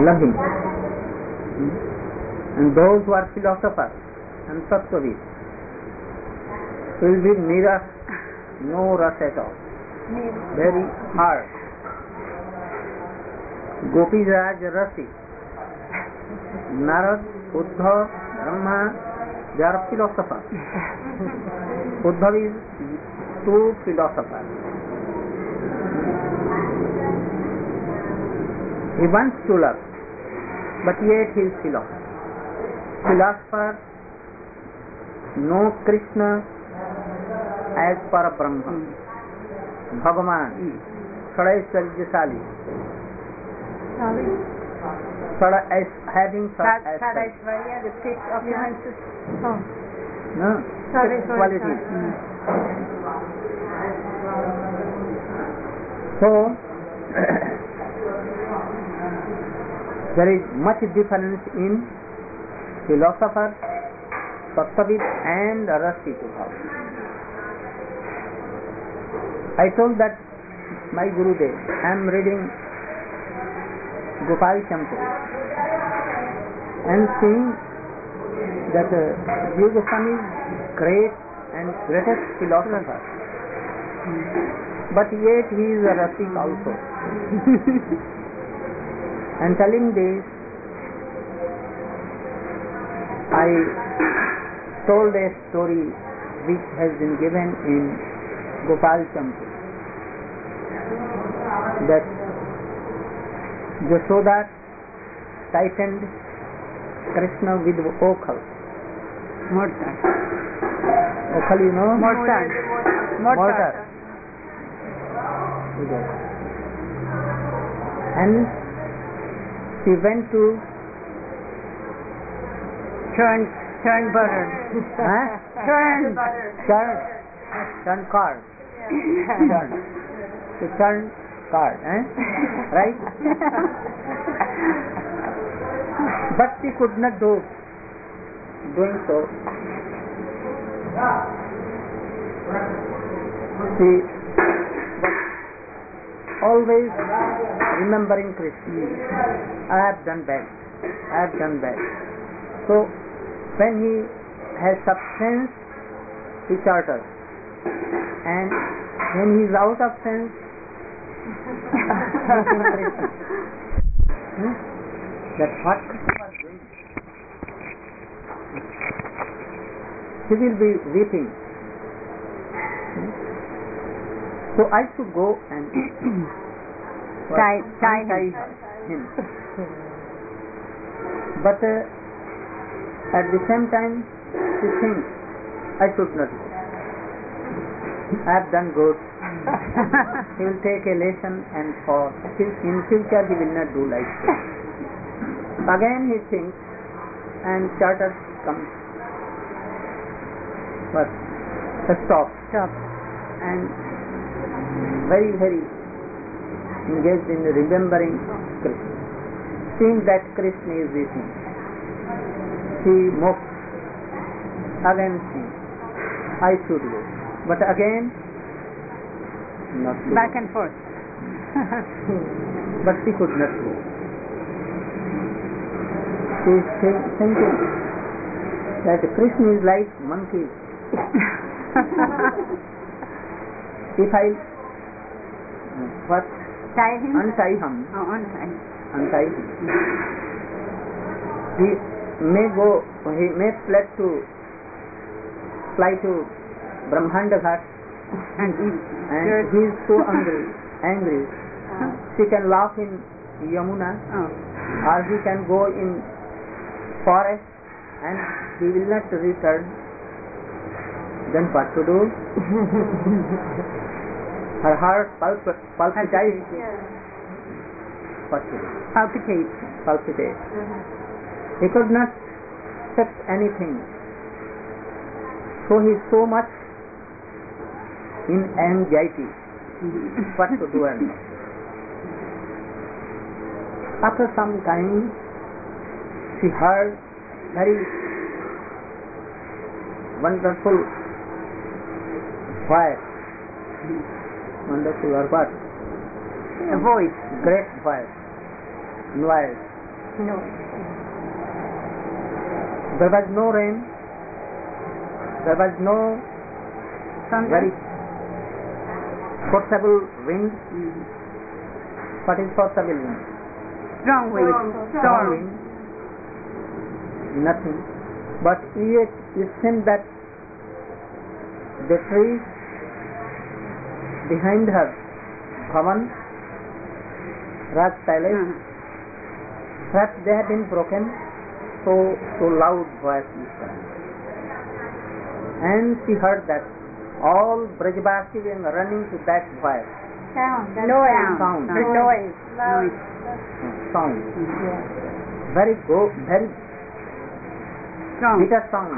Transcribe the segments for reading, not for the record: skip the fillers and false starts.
loving. And those who are philosophers and sattvavis will be neither no rasa at all. Very hard. Gopiraj Rasi, Narad, Uddhav, Brahma, they are philosophers. Uddhav is true philosopher. He wants to love, but yet he is philosopher. Philosopher know Krishna as Parabrahma, Bhagavan, Shadaishwaryashali, having Shadaishwarya, the six opulences. No, six qualities. So, there is much difference in philosopher, sattvavis and Rasi Bhav. I told that my Gurudev, I am reading Gopal Champu and seeing that Jiva Goswami is great and greatest philosopher, but yet he is a Rasik also. And telling this, I told a story which has been given in Gopal Champu, that Yashoda tightened Krishna with Okhal. Mortar. Okhal, you know? Mortar. And she went to Turn butter. Turn card. Turn card, right? But she could not doing so. She was always remembering Krishna. I have done bad. So when he has substance, he charters, and when he is out of sense, that's what Krishna was doing. He will be weeping. So I should go and tie him. But at the same time, he thinks, I should not go. I have done good. He will take a lesson and for in future he will not do like this. Again he thinks and charter comes. But stop. And very engaged in remembering Krishna. Seeing that Krishna is with him, he mocks. Again thinks, I should go. But again, not go. Back and forth. But she could not go. She is thinking that Krishna is like monkey. If I tie him? Untie him. Oh, untie. Untie him. He may fly to Brahmanda Ghat, and he is so angry. She can laugh in Yamuna, or he can go in forest and he will not return. Then what to do? Her heart palpitates. What to do? Palpitates. He could not accept anything. So he is so much in anxiety. What to do and not. After some time, she heard very wonderful voice. Wonderful or what? A voice. Great voice. Noise. No. There was no rain. There was no Thunder. very forcible wind. What is forcible wind? Strong wind. Strong Storm. wind. Nothing. But yet it seemed that the trees behind her, Bhavan, Raj Palace, perhaps they had been broken, so loud voice is coming. And she heard that all Brajavasi were running to that voice. Sound. Sound. Sound. Noise. Noise. Sound. Very Strong. bitter sound.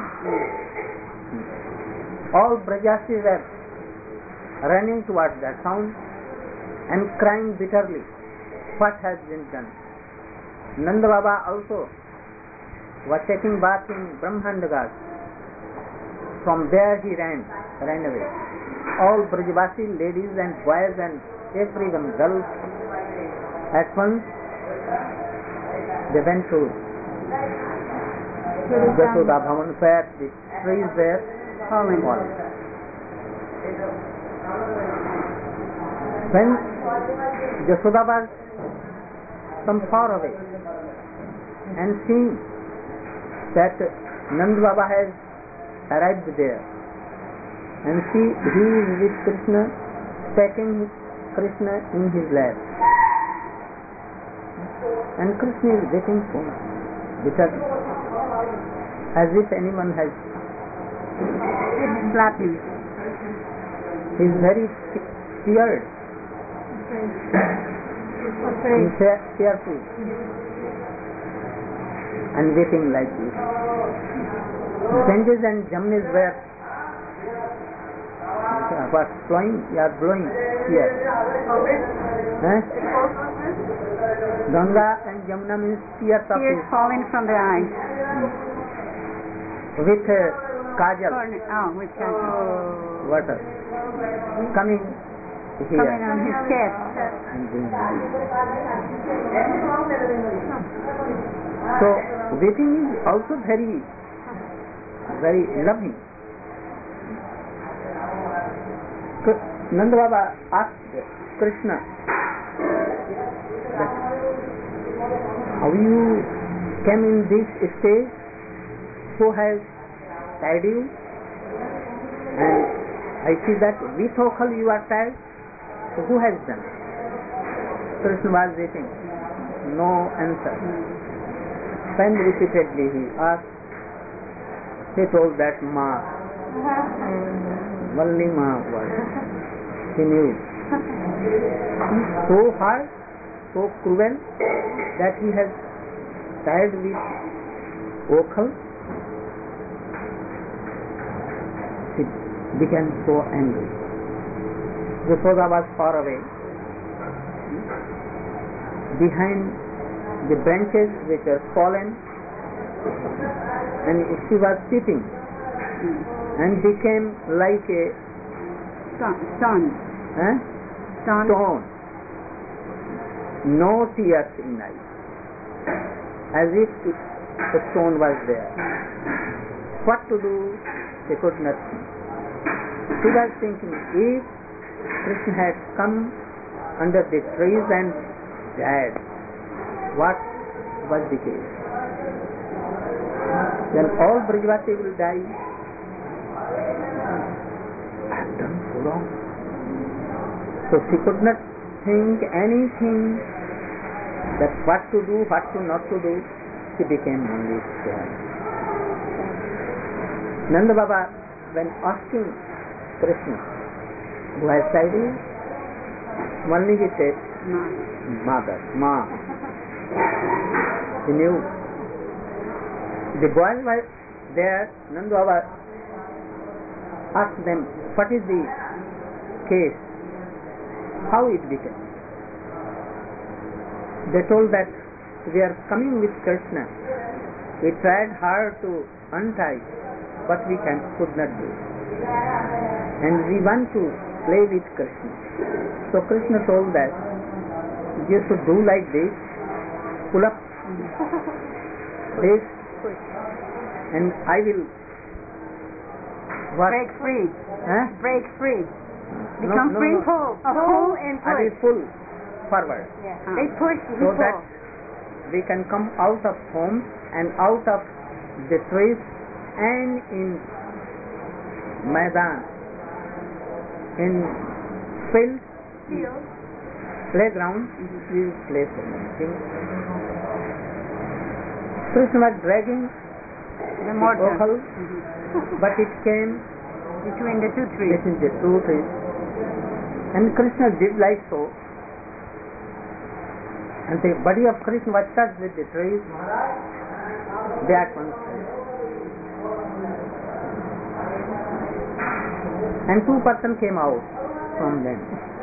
All Brajavasi were running towards that sound and crying bitterly. What has been done? Nanda Baba also was taking bath in Brahmandagas. From there he ran away. All Brajavasi ladies and boys and everyone, girls, at once they went to Yashoda Bhavan where the trees were fallen. When Yashoda was some far away and seeing that Nanda Baba has arrived there, and he is with Krishna, taking Krishna in his lap, and Krishna is getting so bitter, as if anyone has Slap him. He is very feared, fearful, and weeping like this. Ganges and Jamnas were blowing here. Ganga and Jamna means tears of Tears falling from the eyes. with kajal, With kajal. water coming here. Coming on his chest. So weeping is also very loving. Nanda Baba asked Krishna that how you came in this state, who has tied you? And I see that with Okhal you are tied, so who has done? Krishna was waiting, no answer. Then repeatedly he asked. He told that Ma, only Ma was. He knew. So hard, so cruel that he has tied with Okhal. He became so angry. Yashoda was far away. Behind the branches which were fallen, and she was sitting and became like a Stone. Stone. No tears in eyes, as if the stone was there. What to do? She could not think. She was thinking, if Krishna had come under the trees and died, what was the case? Then all Brajavasi will die. I have done so wrong. So she could not think anything, that what to do, what to not to do. She became only stone. Nanda Baba, when asking Krishna, who has died, only he said, Mother, Ma. He knew. The boys were there. Nanda Baba asked them, what is the case? How it became? They told that we are coming with Krishna. We tried hard to untie, but we could not do. And we want to play with Krishna. So Krishna told that you should do like this, pull up this, and I will what? Break free. Huh? Break free. No, Become no, free. no. Pull. Pull and I will push. pull forward They push. so You that pull. we can come out of home and out of the trees and in Maidan, in fields, playground, we play so many things. Krishna was dragging The the mortar. vocal, but it came Between the two trees. between the two trees. And Krishna did like so. And the body of Krishna was touched with the trees. They at once fell. And two persons came out from them.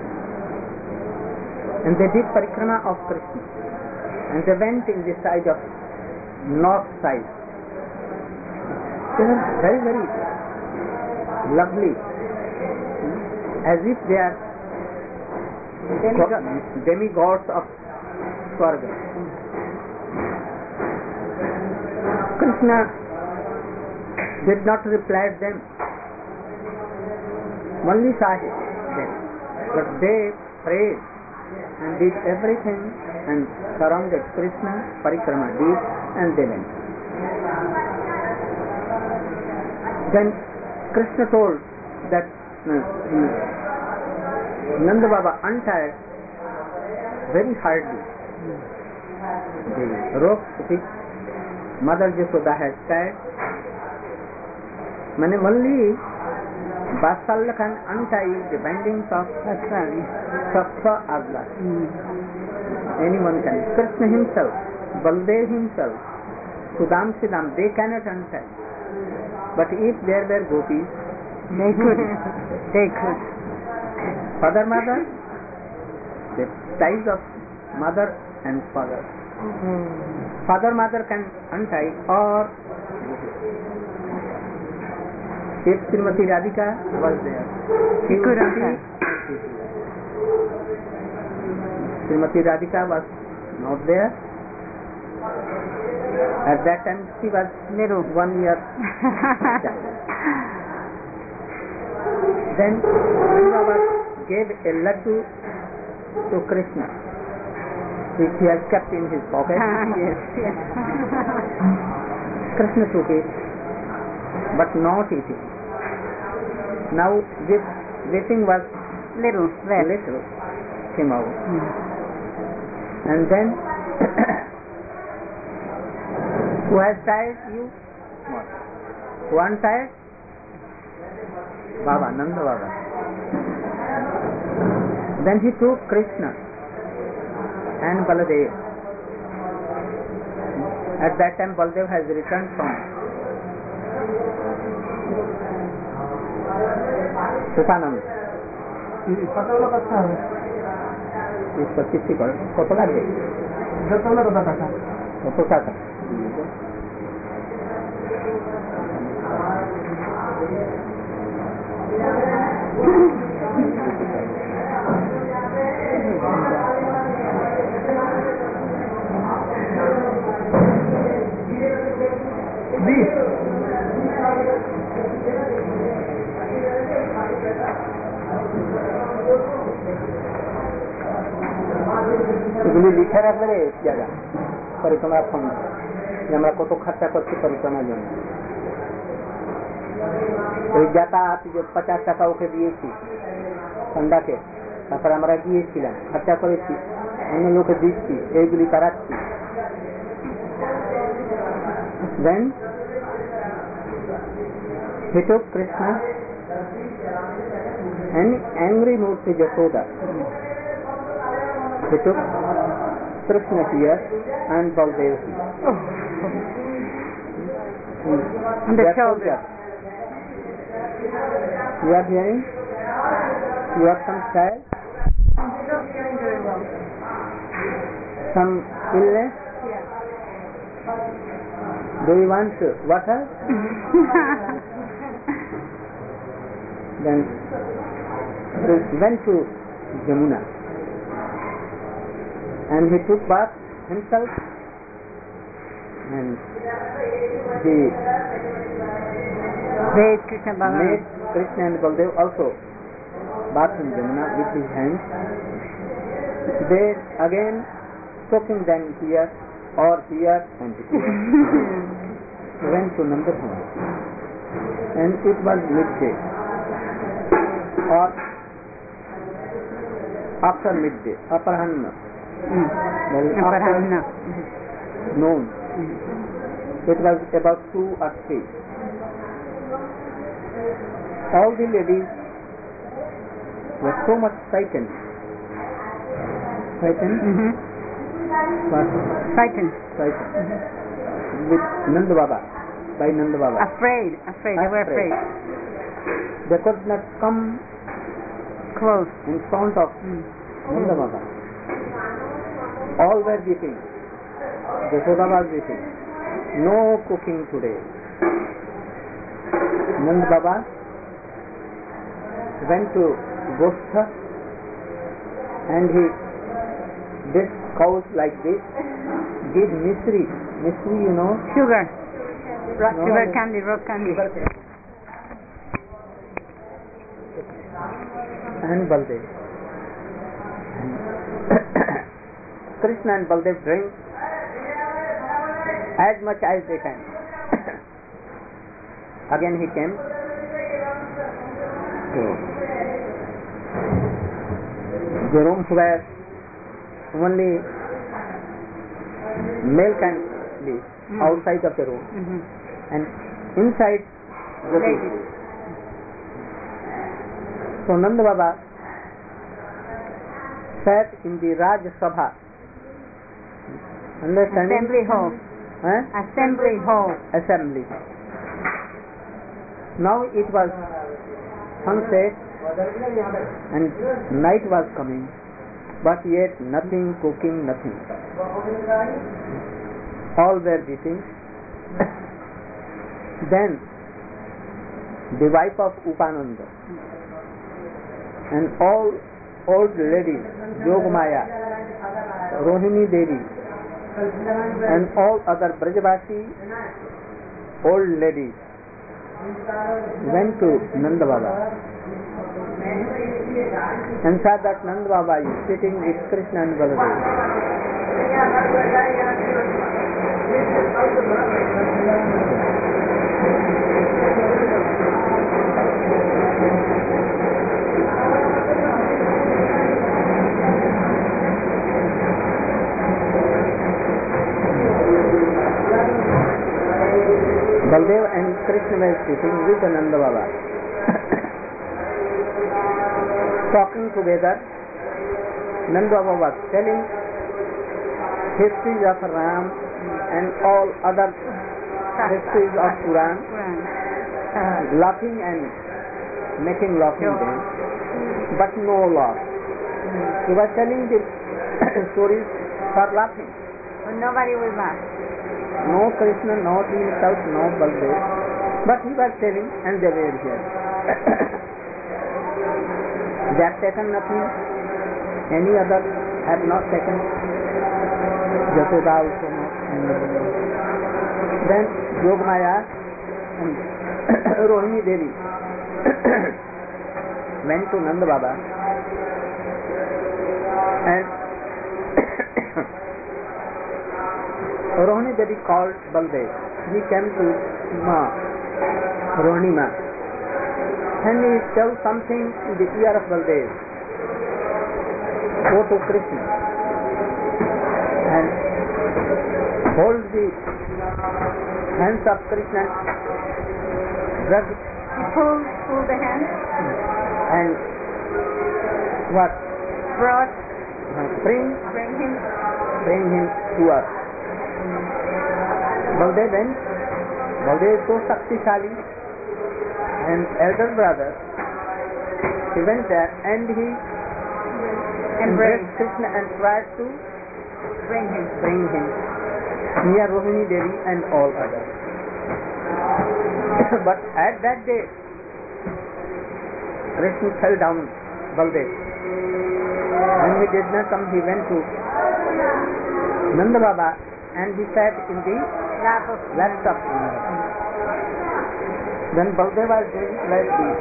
And they did parikrama of Krishna. And they went in the side of north side. They were very, very lovely. As if they are demigods of Swarga. Krishna did not reply them. Only saw them. But they prayed and did everything and surrounded Krishna, parikrama did, and they went. Then Krishna told that Nanda Baba untied very hardly the rope which Mother Yashoda has tied. Only Vatsalya can untie the bindings of Sattva Agla. Anyone can. Krishna himself, Baldev himself, Sudam Siddham, they cannot untie. But if there were gopis, They could. They could. father, mother, the ties of mother and father. Father, mother can untie, or if Srimati Radhika was there, She could untie. Srimati Radhika was not there. At that time she was Little. 1 year child. Then Baba gave a laddu to Krishna, which he has kept in his pocket. Yes. Yes. Krishna took it, but not eating. Now this thing was Little. Left. little came out. And then who has tied you? What? Who untied? Baba, Nanda Baba. Then he took Krishna and Baladev. At that time Baladev has returned from Supanand. इसको चिट्ठी पर कत लगे कत टाका এগুলি লিখে রাখলে জায়গা পরিক্রমা ফন্ড আমরা কত খরচা করছি পরিক্রমার জন্য ওই যাতায়াত যে 50 টাকা ওকে দিয়েছি সন্ধ্যাকে তারপরে আমরা গিয়েছিলাম খরচা করেছি অন্য লোকে দিচ্ছি এইগুলি করাচ্ছি then he took Krishna and angry mood to Yashoda. He took Krishna here and Baldev here. On the shoulder. You are hearing? You have some child? Some illness? Do you want water? Then he went to Jamuna and he took bath himself and he Made Krishna Balaram. made Krishna and Baldev also bath in Jamuna with his hands. They again soaking them here or here and here. Went to Nanda home, and it was midday or after midday, Aparhanna. Well, Aparhanna. after noon. It was about 2 or 3. All the ladies were so much frightened. Frightened? What? Frightened. Frightened. With Nanda Baba, by Nanda Baba. Afraid. They were afraid. They could not come Close. in front of Nanda Baba. All were weeping. Yashoda was weeping. No cooking today. Nanda Baba went to Gostha and he did cows like this, give misri, you know, Sugar. No. Sugar candy, rock candy. and Baldev. Krishna and Baldev drink as much as they can. Again he came to the room where only male can be outside of the room, and inside the ladies. So Nanda Baba sat in the Raj Sabha. Understanding? Assembly hall. Assembly hall. Assembly. Now it was sunset and night was coming, but yet nothing cooking, nothing. All were eating. Then the wife of Upananda and all old ladies, Yogamaya, Rohini Devi, and all other Brajavasi old ladies went to Nanda Baba and saw that Nanda Baba is sitting with Krishna and Baladev. Baldev and Krishna were sitting with Nanda Baba, talking together. Nanda Baba was telling histories of Ram and all other histories of Puran, laughing and making laughing them, but no laugh. He was telling the stories for laughing. But nobody will laugh. No Krishna, not himself, no Baldev, but he was telling and they were here. They have taken nothing, any other have not taken, Yashoda also not. Then Yogamaya and Rohini Devi went to Nanda Baba and Rohini Devi called Baldev. He came to Rohini Ma and he told something in the ear of Baldev. Go to Krishna and hold the hands of Krishna, drag Pull the hand. and what? Brought. Bring him to us. Baldev went. Baldev is so Shaktishali and elder brother. He went there and he embraced Krishna and tried to Bring him. near Rohini Devi and all others. But at that day, Krishna fell down Baldev. When he did not come, he went to Nanda Baba and he sat in the Lap of lap of Yamuna. Then Baldev was doing like this.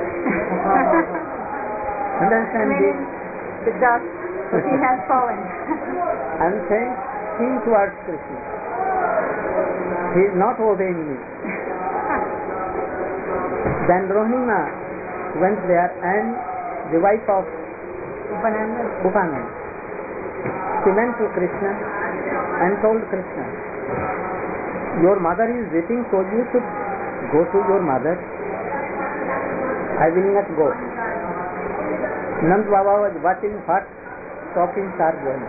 Understand this? the dust, he has fallen. I'm saying, him towards Krishna. He is not obeying me. Then Rohima went there and the wife of Upananda, she went to Krishna and told Krishna, your mother is weeping, so you should go to your mother. I will not go. Nand Baba was watching what talkings are going.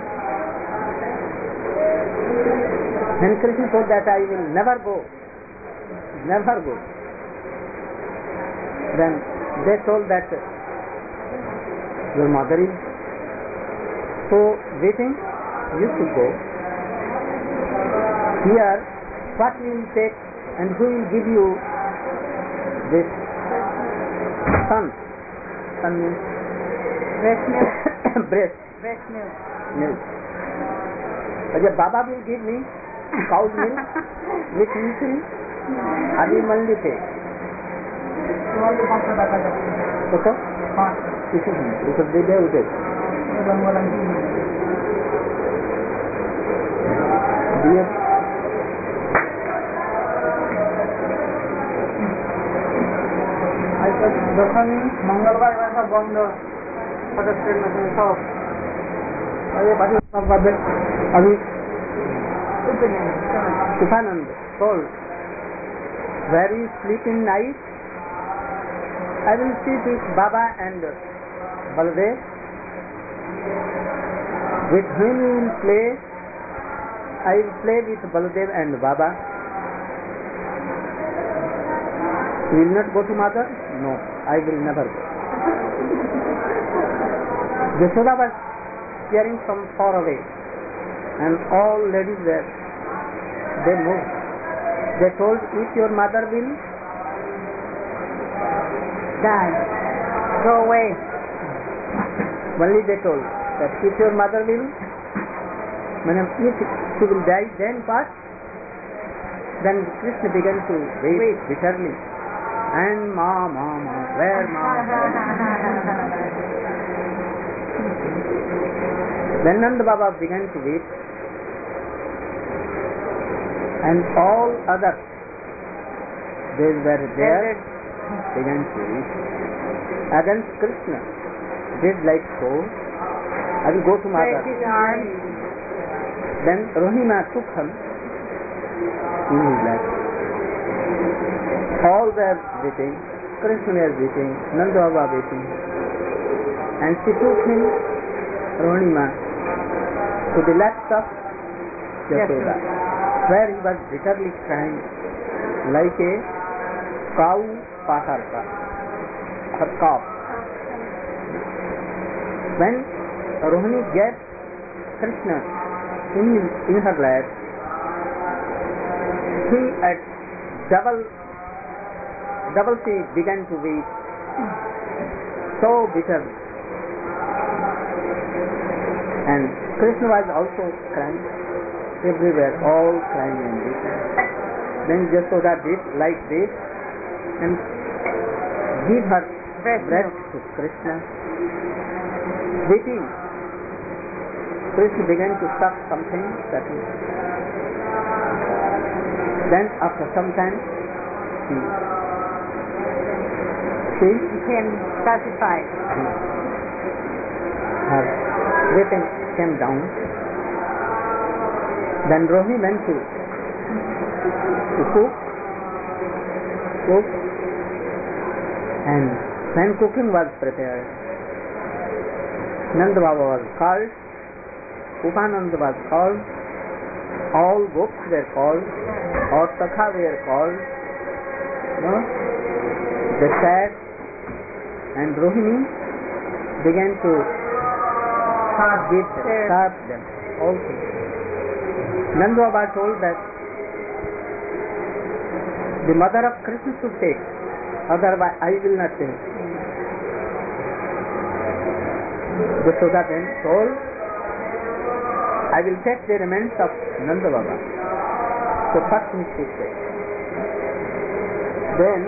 Then Krishna told that I will never go. Never go. Then they told that your mother is so weeping, you should go. Here, what will take and who will give you this son? Son means Breast milk. breast Breast milk. milk. Ajay, Baba will give me cow's milk with misri, abhi mandi the. Betul? Itu dia udah. Dia যখন মঙ্গলবার সব বন্ধ সদস্যের মধ্যে সব अभी Upananda told, where you sleep in night, I will sleep with Baba and Baladev. With whom you will play, I will play with Baladev and Baba. You will not go to mother? No, I will never go. Yashoda was hearing from far away, and all ladies there, they moved. They told, if your mother will Die. Go away. only they told that if your mother will, if she will die, then what? Then Krishna began to weep bitterly. And Ma, where Ma? Then Nanda Baba began to weep, and all others, they were there, began to weep. Against Krishna, did like so, I will go to mother. Then Rohima took him in his lap. All were weeping, Krishna was weeping, Nanda Baba weeping, and she took him, Rohima, to the left of Yashoda, where he was bitterly crying like a cow paharka, or calf. When Rohini gave Krishna in her lap, he at double she began to weep so bitterly. And Krishna was also crying, everywhere, all crying and weeping. Then Yashoda did like this and give her breast to Krishna. Weeping, Krishna began to suck something. Then after some time, she became satisfied. Her weeping came down. Then Rohi went to cook, and when cooking was prepared, Nanda Baba was called, Upananda was called, all gops were called, all Sakha were called. No? They sat, and Rohini began to serve them also. Nanda Baba told that the mother of Krishna should take, otherwise I will not take. Yashoda then told, I will take the remains of Nanda Baba. So first mistake there. Then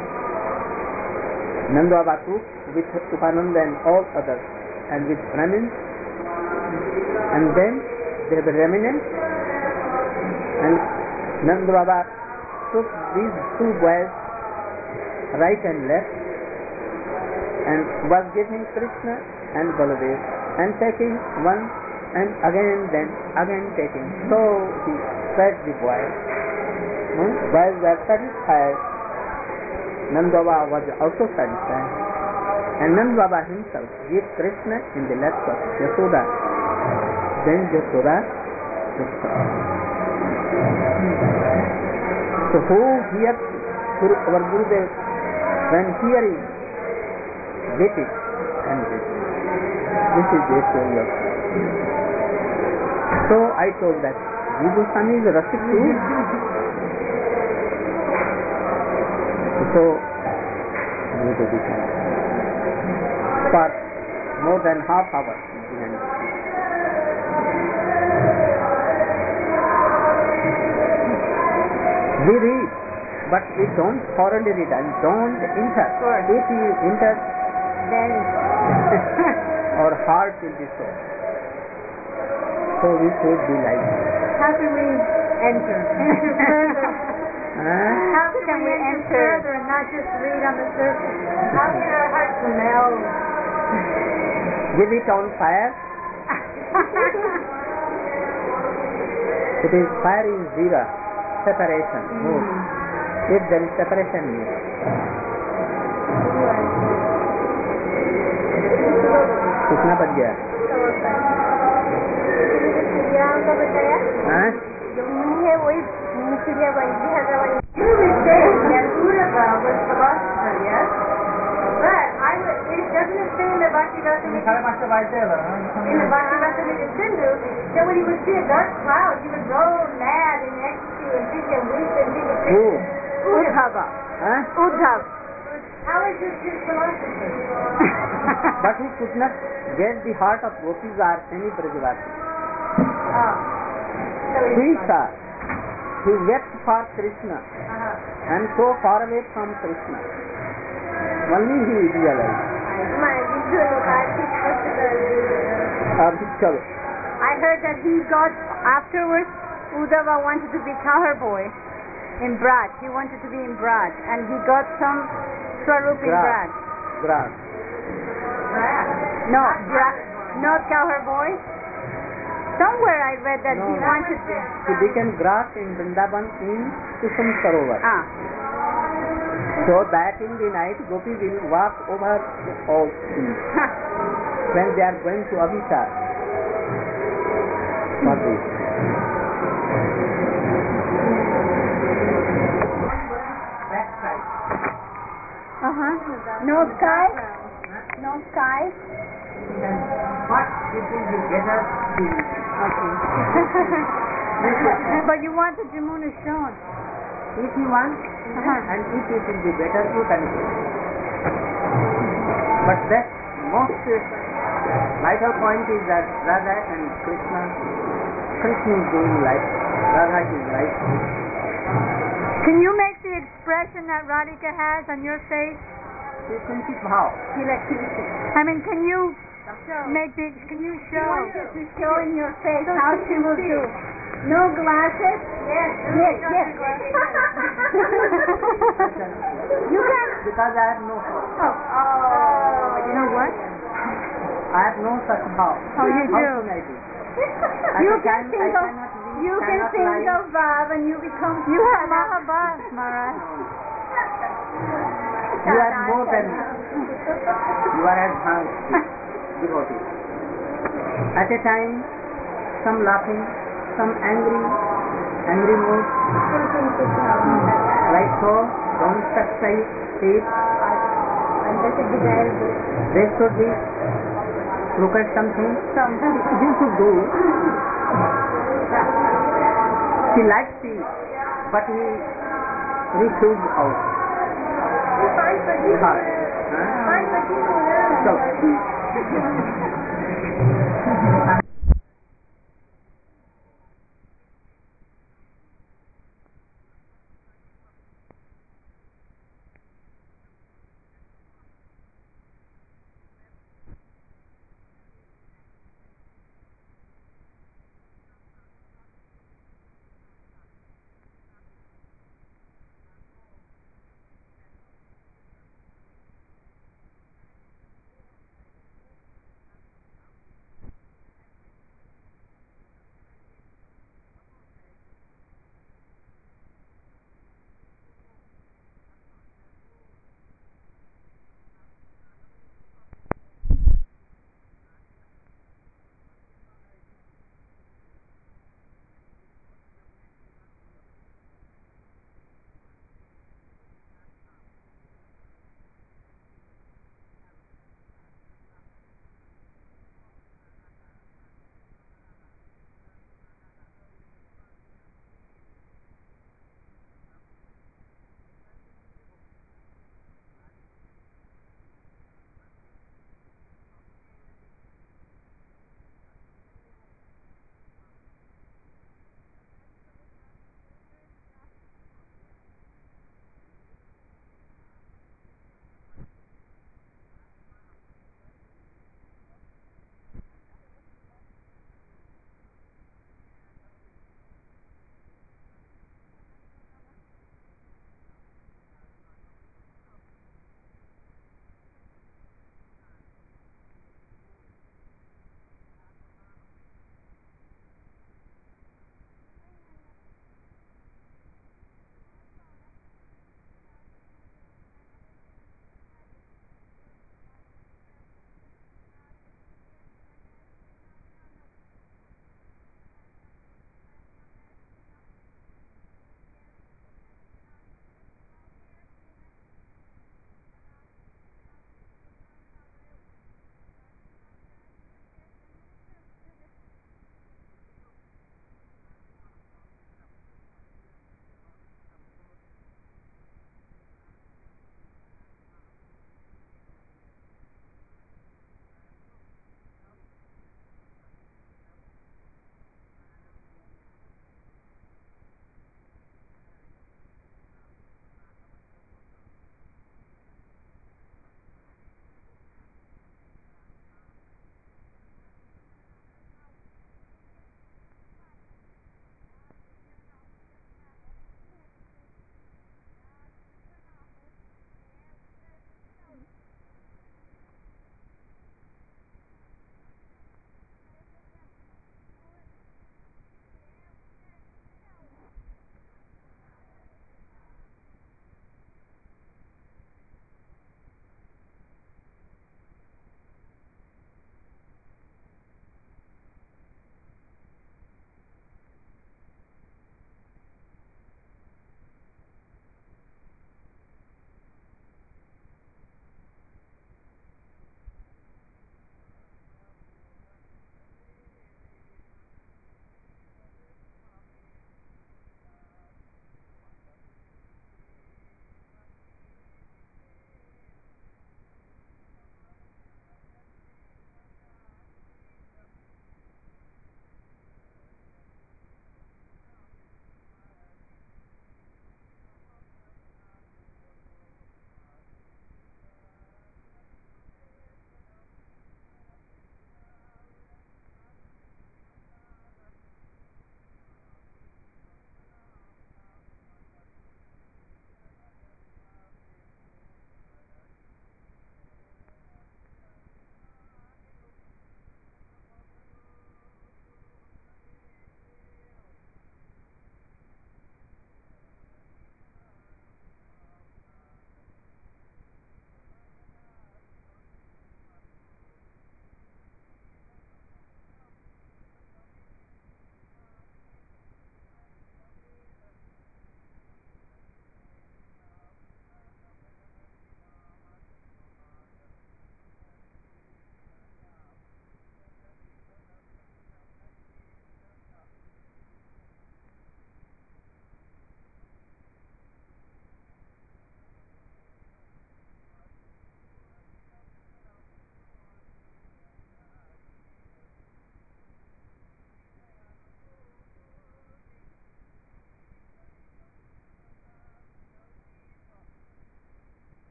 Nanda Baba took with Upananda and all others and with Brahmins, and then they were remnants, and Nanda Baba took these two boys right and left and was giving Krishna and Baladev and taking one and again then again taking. So he fed the boys. Boys were satisfied. Nanda Baba was also satisfied. And Nanda Baba himself gave Krishna in the laps of Yashoda. Then Yashoda took her. So who hears our Gurudev, when hearing, get it and get it. This is the story of. So I told that Jiva Goswami is Rasik too. So for more than half hour we read, but we don't thoroughly read and don't enter. If you enter, Then our heart will be sore. So we should be like that. how can we enter? Enter further. How can we enter further and not just read on the surface? How can our hearts melt? Give it on fire. It is fire is zero, separation. Move. If there is separation, move. कितना बच गया? हाँ? जो मुनि है वही चिड़िया वाली वाली. You would say that Uddhava was philosopher, yes? But doesn't it say in the Bhakti-rasamrita Sindhu that when he would see a dark cloud, he would go mad in ecstasy and think and weep and think of Who? Uddhava. Huh? Uddhava. How is this his philosophy? But he could not get the heart of gopis or any Brajavasi. He saw. He wept for Krishna and so far away from Krishna. Only he realized. I heard that he got, afterwards, Uddhava wanted to be Kahar boy in Braj. He wanted to be in Braj. And he got some Swarup in Braj. Braj. No, not Kahar boy. Somewhere I read that he wanted to. He became grass in Vrindavan in Kusum Sarovar. So that in the night Gopi will walk over all things when they are going to Abhisar. What is? No sky? No sky? What it will be better to But you want the Jamuna shown. if you want and if it will be better you can do. But that most vital point is that Radha and Krishna is doing life, Radha is life. Can you make the expression that Radhika has on your face? Kinchit bhav. Electricity. I mean, can you make the, can you show? She wants you to show in your face how she will do. No glasses? Yes. Yes. You can. Because I have no You know what? I have no such bhav. Oh, you How do. can I do? You can think of Bhav and you become. You have Mahabhav, Maharaj. You are more than me. You are advanced devotee. At a time, some laughing, some angry mood. Like so, don't touch the feet. They should be look at something. You should do. He likes tea, but he refused out. So